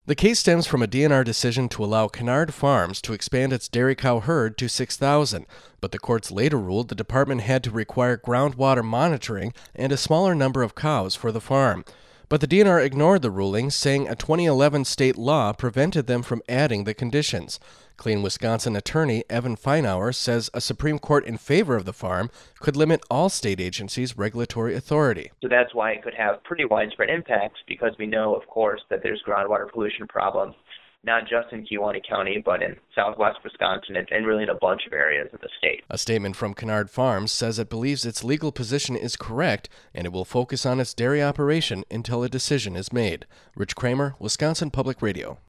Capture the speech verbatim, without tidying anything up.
The case stems from a D N R decision to allow Kennard Farms to expand its dairy cow herd to six thousand, but the courts later ruled the department had to require groundwater monitoring and a smaller number of cows for the farm. But the D N R ignored the ruling, saying a twenty eleven state law prevented them from adding the conditions. Clean Wisconsin attorney Evan Feinauer says a Supreme Court in favor of the farm could limit all state agencies' regulatory authority. So that's why it could have pretty widespread impacts, because we know, of course, that there's groundwater pollution problems, not just in Kewaunee County, but in southwest Wisconsin and, and really in a bunch of areas of the state. A statement from Kennard Farms says it believes its legal position is correct and it will focus on its dairy operation until a decision is made. Rich Kramer, Wisconsin Public Radio.